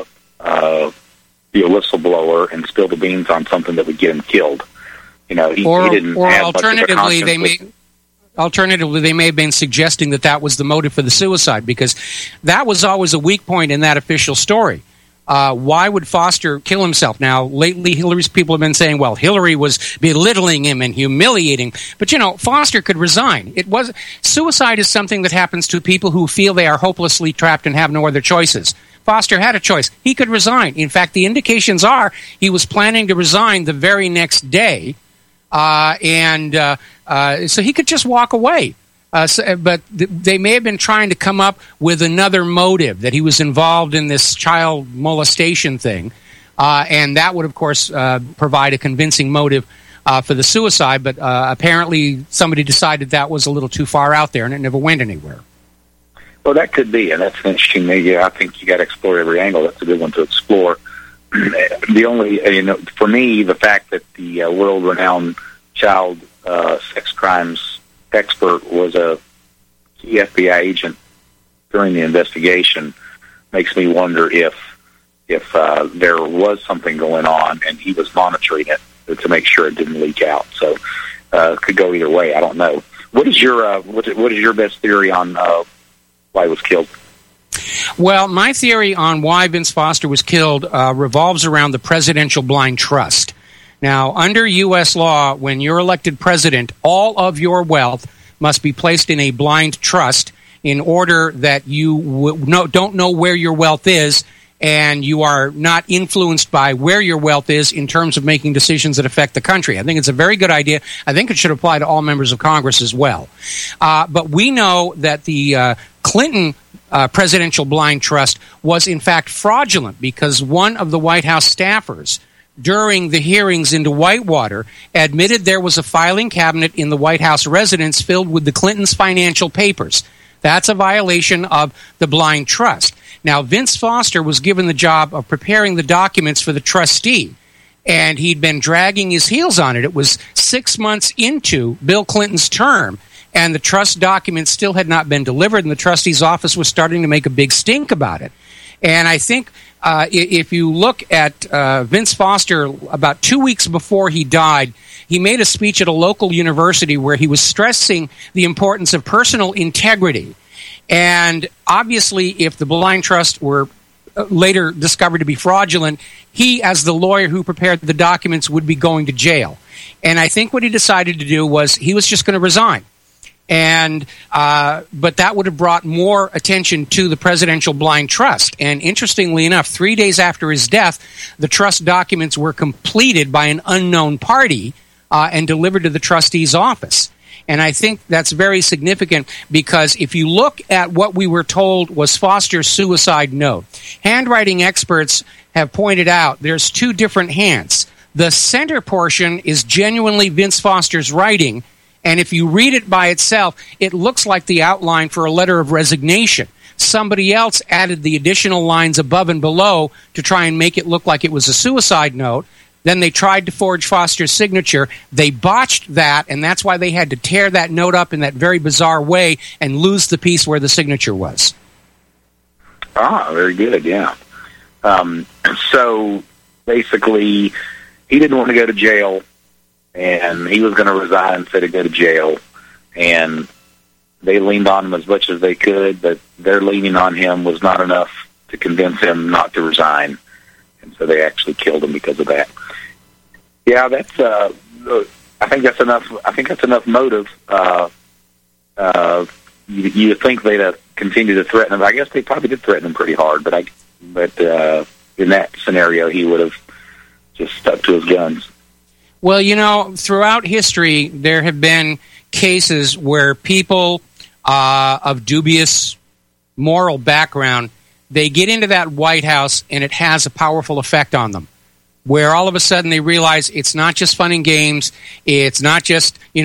be a whistleblower and spill the beans on something that would get him killed. He didn't have alternatively, much of a Alternatively, they may have been suggesting that was the motive for the suicide, because that was always a weak point in that official story. Why would Foster kill himself? Now, lately, Hillary's people have been saying, well, Hillary was belittling him and humiliating. But, Foster could resign. Suicide is something that happens to people who feel they are hopelessly trapped and have no other choices. Foster had a choice. He could resign. In fact, the indications are he was planning to resign the very next day. So he could just walk away. But they may have been trying to come up with another motive, that he was involved in this child molestation thing. And that would, of course, provide a convincing motive for the suicide. But apparently somebody decided that was a little too far out there, and it never went anywhere. Well, that could be, and that's interesting. I think you got to explore every angle. That's a good one to explore. The only, for me, the fact that the world-renowned child sex crimes expert was a key FBI agent during the investigation makes me wonder if there was something going on and he was monitoring it to make sure it didn't leak out. So it could go either way. I don't know. What is your best theory on why he was killed? Well, my theory on why Vince Foster was killed revolves around the Presidential Blind Trust. Now, under U.S. law, when you're elected president, all of your wealth must be placed in a blind trust in order that you don't know where your wealth is, and you are not influenced by where your wealth is in terms of making decisions that affect the country. I think it's a very good idea. I think it should apply to all members of Congress as well. But we know that the Clinton Presidential Blind Trust was, in fact, fraudulent because one of the White House staffers during the hearings into Whitewater admitted there was a filing cabinet in the White House residence filled with the Clintons' financial papers. That's a violation of the blind trust. Now, Vince Foster was given the job of preparing the documents for the trustee, and he'd been dragging his heels on it. It was 6 months into Bill Clinton's term, and the trust documents still had not been delivered, and the trustee's office was starting to make a big stink about it. And I think if you look at Vince Foster, about 2 weeks before he died, he made a speech at a local university where he was stressing the importance of personal integrity. And obviously, if the blind trust were later discovered to be fraudulent, he, as the lawyer who prepared the documents, would be going to jail. And I think what he decided to do was he was just going to resign. And but that would have brought more attention to the Presidential Blind Trust. And interestingly enough, 3 days after his death, the trust documents were completed by an unknown party and delivered to the trustee's office. And I think that's very significant because if you look at what we were told was Foster's suicide note, handwriting experts have pointed out there's two different hands. The center portion is genuinely Vince Foster's writing, and if you read it by itself, it looks like the outline for a letter of resignation. Somebody else added the additional lines above and below to try and make it look like it was a suicide note. Then they tried to forge Foster's signature. They botched that, and that's why they had to tear that note up in that very bizarre way and lose the piece where the signature was. Ah, very good, yeah. So basically, he didn't want to go to jail, and he was going to resign instead of go to jail. And they leaned on him as much as they could, but their leaning on him was not enough to convince him not to resign. And so they actually killed him because of that. Yeah, that's. I think that's enough. I think that's enough motive. You think they'd have continued to threaten him? I guess they probably did threaten him pretty hard, but in that scenario, he would have just stuck to his guns. Well, throughout history, there have been cases where people of dubious moral background, they get into that White House and it has a powerful effect on them, where all of a sudden they realize it's not just fun and games, it's not just, a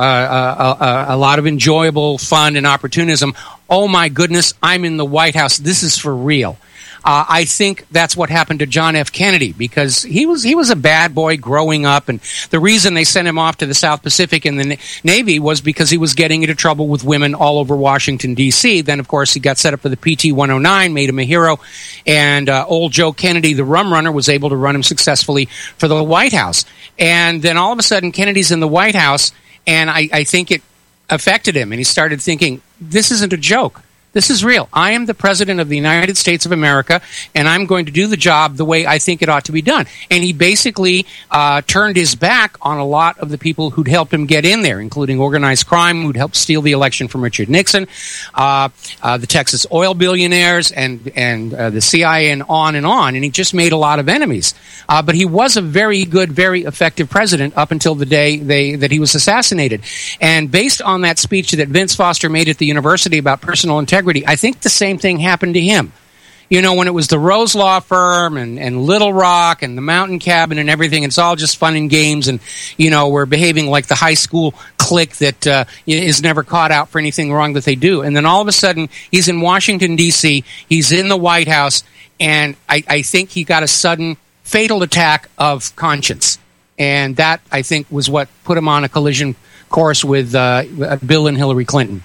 lot of enjoyable fun and opportunism. Oh my goodness, I'm in the White House. This is for real. I think that's what happened to John F. Kennedy, because he was a bad boy growing up, and the reason they sent him off to the South Pacific in the Navy was because he was getting into trouble with women all over Washington, D.C. Then, of course, he got set up for the PT-109, made him a hero, and old Joe Kennedy, the rum runner, was able to run him successfully for the White House. And then all of a sudden, Kennedy's in the White House, and I think it affected him, and he started thinking, this isn't a joke. This is real. I am the President of the United States of America, and I'm going to do the job the way I think it ought to be done. And he basically turned his back on a lot of the people who'd helped him get in there, including organized crime, who'd helped steal the election from Richard Nixon, the Texas oil billionaires, and the CIA, and on and on. And he just made a lot of enemies. But he was a very good, very effective president up until the day that he was assassinated. And based on that speech that Vince Foster made at the university about personal integrity, I think the same thing happened to him. When it was the Rose Law Firm and Little Rock and the Mountain Cabin and everything, it's all just fun and games, and, we're behaving like the high school clique that is never caught out for anything wrong that they do. And then all of a sudden, he's in Washington, D.C., he's in the White House, and I think he got a sudden fatal attack of conscience. And that, I think, was what put him on a collision course with Bill and Hillary Clinton.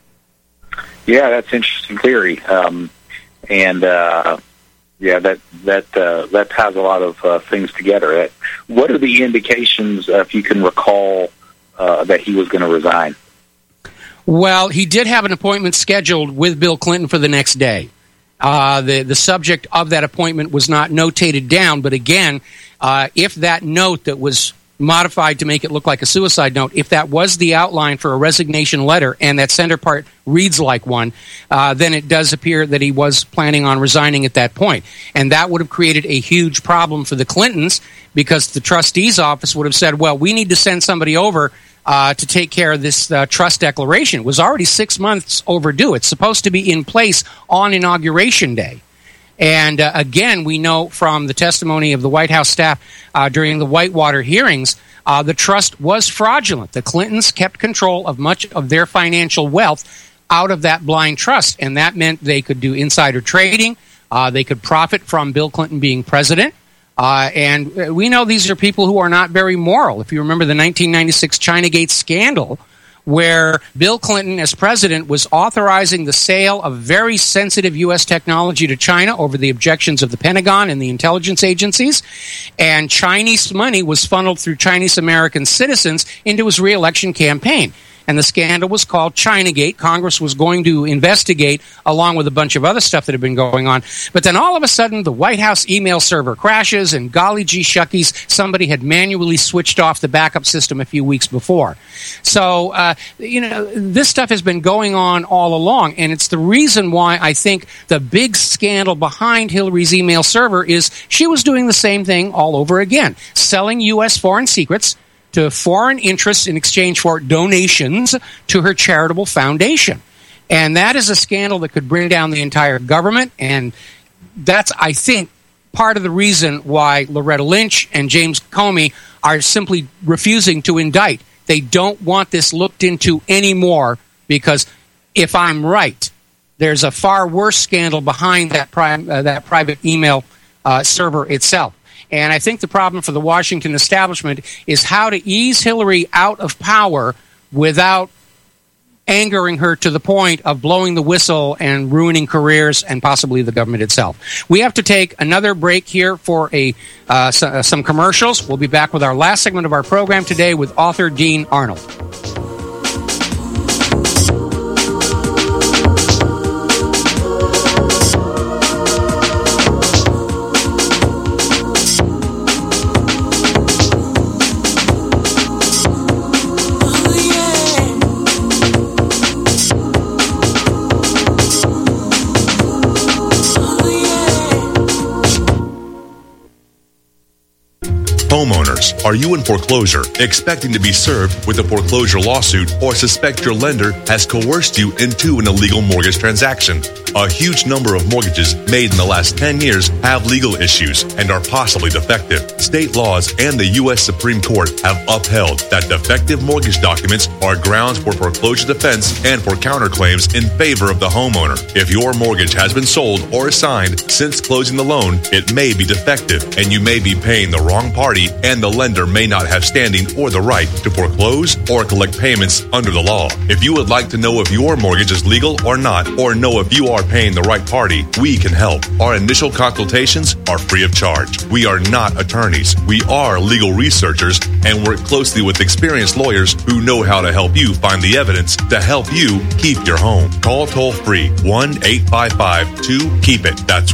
Yeah, that's an interesting theory, that ties a lot of things together. What are the indications, if you can recall, that he was going to resign? Well, he did have an appointment scheduled with Bill Clinton for the next day. The subject of that appointment was not notated down, but again, if that note that was modified to make it look like a suicide note, if that was the outline for a resignation letter and that center part reads like one, then it does appear that he was planning on resigning at that point. And that would have created a huge problem for the Clintons, because the trustee's office would have said, well, we need to send somebody over to take care of this trust declaration. It was already 6 months overdue. It's supposed to be in place on Inauguration Day. And again, we know from the testimony of the White House staff during the Whitewater hearings, the trust was fraudulent. The Clintons kept control of much of their financial wealth out of that blind trust, and that meant they could do insider trading. They could profit from Bill Clinton being president. And we know these are people who are not very moral. If you remember the 1996 Chinagate scandal, where Bill Clinton, as president, was authorizing the sale of very sensitive U.S. technology to China over the objections of the Pentagon and the intelligence agencies, and Chinese money was funneled through Chinese-American citizens into his re-election campaign. And the scandal was called Chinagate. Congress was going to investigate, along with a bunch of other stuff that had been going on. But then all of a sudden, the White House email server crashes, and golly gee shuckies, somebody had manually switched off the backup system a few weeks before. So, this stuff has been going on all along, and it's the reason why I think the big scandal behind Hillary's email server is she was doing the same thing all over again, selling U.S. foreign secrets to foreign interests in exchange for donations to her charitable foundation. And that is a scandal that could bring down the entire government. And that's, I think, part of the reason why Loretta Lynch and James Comey are simply refusing to indict. They don't want this looked into anymore because if I'm right, there's a far worse scandal behind that private email server itself. And I think the problem for the Washington establishment is how to ease Hillary out of power without angering her to the point of blowing the whistle and ruining careers and possibly the government itself. We have to take another break here for some commercials. We'll be back with our last segment of our program today with author Dean Arnold. Homeowners, are you in foreclosure, expecting to be served with a foreclosure lawsuit, or suspect your lender has coerced you into an illegal mortgage transaction? A huge number of mortgages made in the last 10 years have legal issues and are possibly defective. State laws and the U.S. Supreme Court have upheld that defective mortgage documents are grounds for foreclosure defense and for counterclaims in favor of the homeowner. If your mortgage has been sold or assigned since closing the loan, it may be defective and you may be paying the wrong party, and the lender may not have standing or the right to foreclose or collect payments under the law. If you would like to know if your mortgage is legal or not, or know if you are paying the right party, we can help. Our initial consultations are free of charge. We are not attorneys. We are legal researchers and work closely with experienced lawyers who know how to help you find the evidence to help you keep your home. Call toll-free 1-855-2-KEEP-IT. That's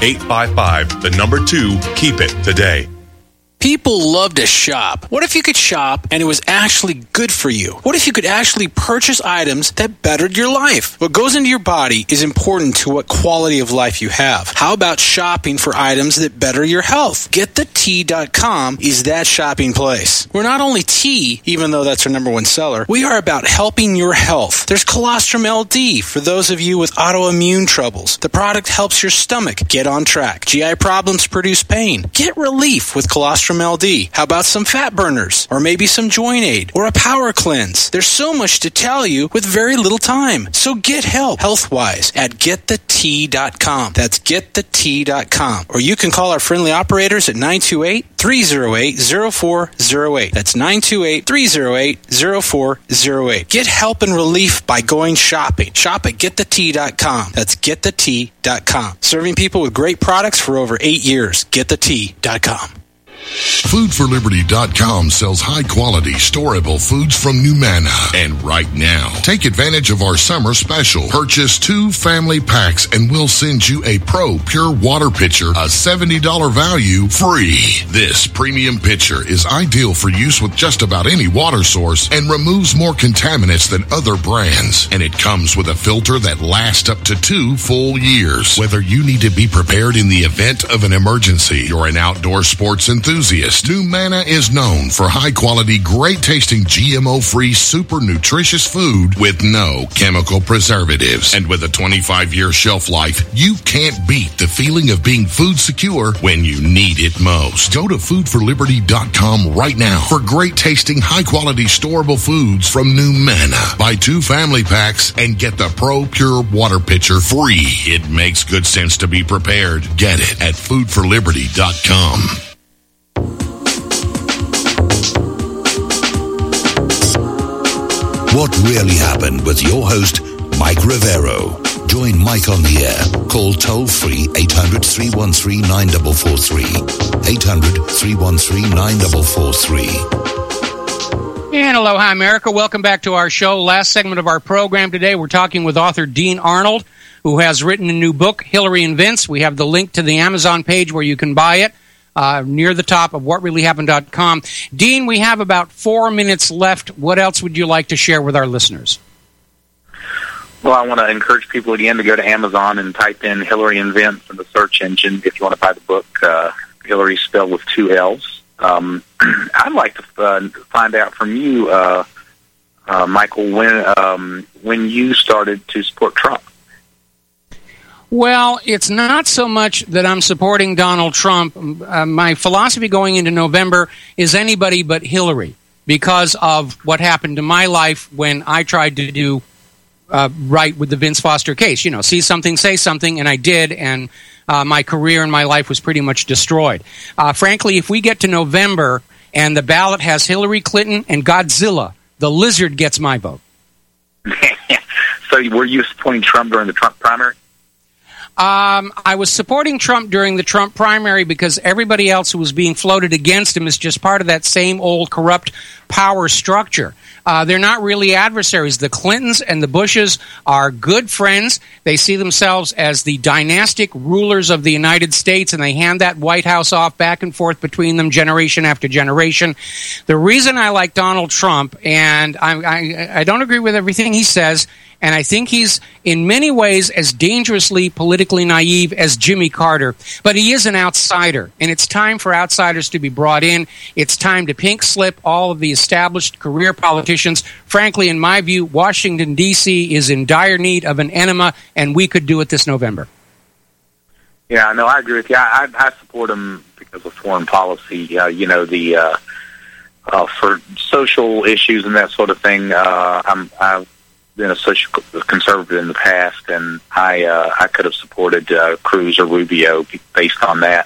1-855-2-KEEP-IT today. People love to shop. What if you could shop and it was actually good for you? What if you could actually purchase items that bettered your life? What goes into your body is important to what quality of life you have. How about shopping for items that better your health? GetTheT.com is that shopping place. We're not only tea, even though that's our number one seller, we are about helping your health. There's Colostrum LD for those of you with autoimmune troubles. The product helps your stomach get on track. GI problems produce pain. Get relief with Colostrum LD. How about some fat burners? Or maybe some joint aid? Or a power cleanse? There's so much to tell you with very little time. So get help health-wise at GetTheT.com. That's GetTheT.com. Or you can call our friendly operators at 928-308-0408. That's 928-308-0408. Get help and relief by going shopping. Shop at GetTheT.com. That's GetTheT.com. Serving people with great products for over 8 years. GetTheT.com. FoodForLiberty.com sells high-quality, storable foods from Numana. And right now, take advantage of our summer special. Purchase 2 family packs and we'll send you a Pro Pure Water Pitcher, a $70 value, free. This premium pitcher is ideal for use with just about any water source and removes more contaminants than other brands. And it comes with a filter that lasts up to 2 full years. Whether you need to be prepared in the event of an emergency, you're an outdoor sports enthusiast, Numana is known for high-quality, great-tasting, GMO-free, super nutritious food with no chemical preservatives. And with a 25-year shelf life, you can't beat the feeling of being food secure when you need it most. Go to FoodForLiberty.com right now for great-tasting, high-quality, storable foods from Numana. Buy 2 family packs and get the Pro Pure Water Pitcher free. It makes good sense to be prepared. Get it at FoodForLiberty.com. What really happened with your host, Mike Rivero. Join Mike on the air. Call toll-free 800-313-9443. 800-313-9443. And aloha, America. Welcome back to our show. Last segment of our program today, we're talking with author Dean Arnold, who has written a new book, Hillary Invents. We have the link to the Amazon page where you can buy it. Near the top of whatreallyhappened.com. Dean, we have about 4 minutes left. What else would you like to share with our listeners? Well, I want to encourage people again to go to Amazon and type in Hillary Invents in the search engine if you want to buy the book. Hillary spelled with 2 L's. I'd like to find out from you, Michael, when you started to support Trump. Well, it's not so much that I'm supporting Donald Trump. My philosophy going into November is anybody but Hillary, because of what happened to my life when I tried to do right with the Vince Foster case. You know, see something, say something, and I did, and my career and my life was pretty much destroyed. Frankly, if we get to November and the ballot has Hillary Clinton and Godzilla, the lizard gets my vote. So were you supporting Trump during the Trump primary? I was supporting Trump during the Trump primary because everybody else who was being floated against him is just part of that same old corrupt power structure. They're not really adversaries. The Clintons and the Bushes are good friends. They see themselves as the dynastic rulers of the United States, and they hand that White House off back and forth between them generation after generation. The reason I like Donald Trump, and I don't agree with everything he says, and I think he's in many ways as dangerously politically naive as Jimmy Carter, but he is an outsider, and it's time for outsiders to be brought in. It's time to pink slip all of the established career politicians. Frankly, in my view, Washington, D.C. is in dire need of an enema, and we could do it this November. Yeah, no, I agree with you. I support him because of foreign policy. For social issues and that sort of thing, I've been a social conservative in the past, and I could have supported Cruz or Rubio based on that.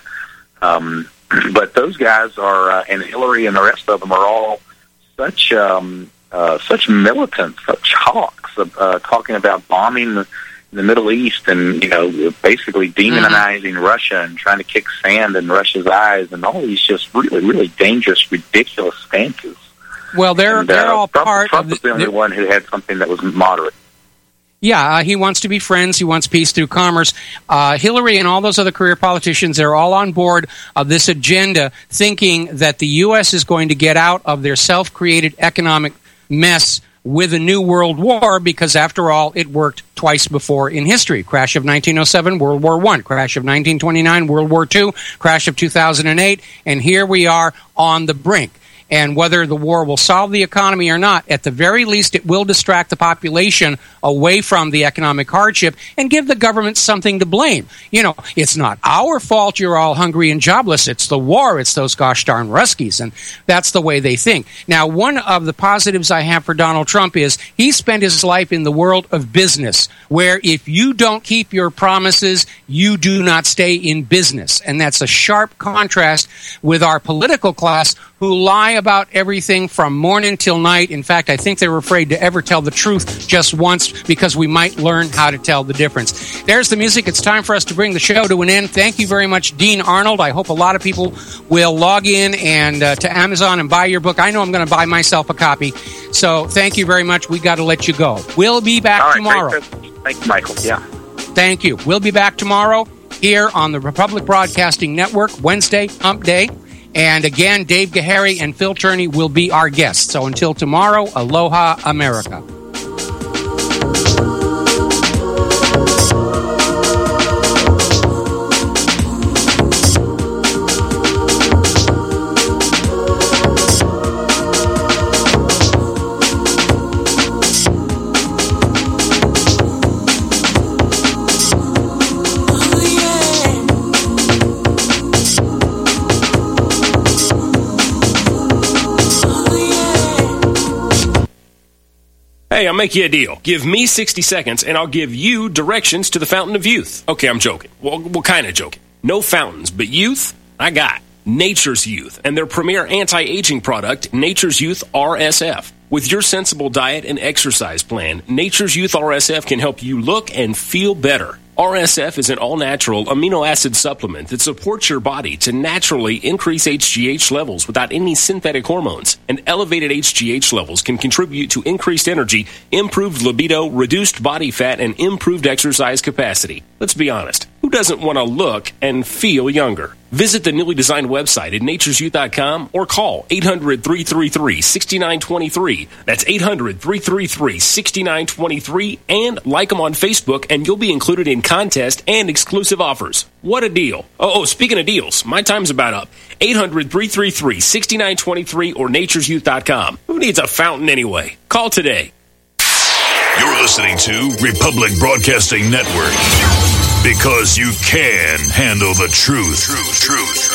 But those guys are, and Hillary and the rest of them are all such militants, such hawks, talking about bombing the Middle East and, basically demonizing Russia and trying to kick sand in Russia's eyes and all these just really, really dangerous, ridiculous stances. Well, they're all part Trump of was the only one who had something that was moderate. Yeah, he wants to be friends. He wants peace through commerce. Hillary and all those other career politicians are all on board of this agenda, thinking that the U.S. is going to get out of their self-created economic mess with a new world war, because, after all, it worked twice before in history. Crash of 1907, World War I. Crash of 1929, World War II. Crash of 2008. And here we are on the brink. And whether the war will solve the economy or not, at the very least, it will distract the population away from the economic hardship and give the government something to blame. It's not our fault you're all hungry and jobless. It's the war. It's those gosh darn Ruskies. And that's the way they think. Now, one of the positives I have for Donald Trump is he spent his life in the world of business, where if you don't keep your promises, you do not stay in business. And that's a sharp contrast with our political class, who lie about everything from morning till night. In fact, I think they were afraid to ever tell the truth just once, because we might learn how to tell the difference. There's the music. It's time for us to bring the show to an end. Thank you very much, Dean Arnold. I hope a lot of people will log in and to Amazon and buy your book. I know I'm going to buy myself a copy. So thank you very much. We got to let you go. We'll be back tomorrow. Thank you, Michael. Yeah. Thank you. We'll be back tomorrow here on the Republic Broadcasting Network, Wednesday, Hump Day. And again, Dave Gahary and Phil Turney will be our guests. So until tomorrow, aloha, America. Hey, I'll make you a deal. Give me 60 seconds, and I'll give you directions to the Fountain of Youth. Okay, I'm joking. Well, kind of joking. No fountains, but youth, I got. Nature's Youth, and their premier anti-aging product, Nature's Youth RSF. With your sensible diet and exercise plan, Nature's Youth RSF can help you look and feel better. RSF is an all-natural amino acid supplement that supports your body to naturally increase HGH levels without any synthetic hormones. And elevated HGH levels can contribute to increased energy, improved libido, reduced body fat, and improved exercise capacity. Let's be honest. Who doesn't want to look and feel younger? Visit the newly designed website at naturesyouth.com or call 800-333-6923. That's 800-333-6923, and like them on Facebook, and you'll be included in contests and exclusive offers. What a deal. Oh, speaking of deals, my time's about up. 800-333-6923 or naturesyouth.com. Who needs a fountain anyway? Call today. You're listening to Republic Broadcasting Network. Because you can handle the truth.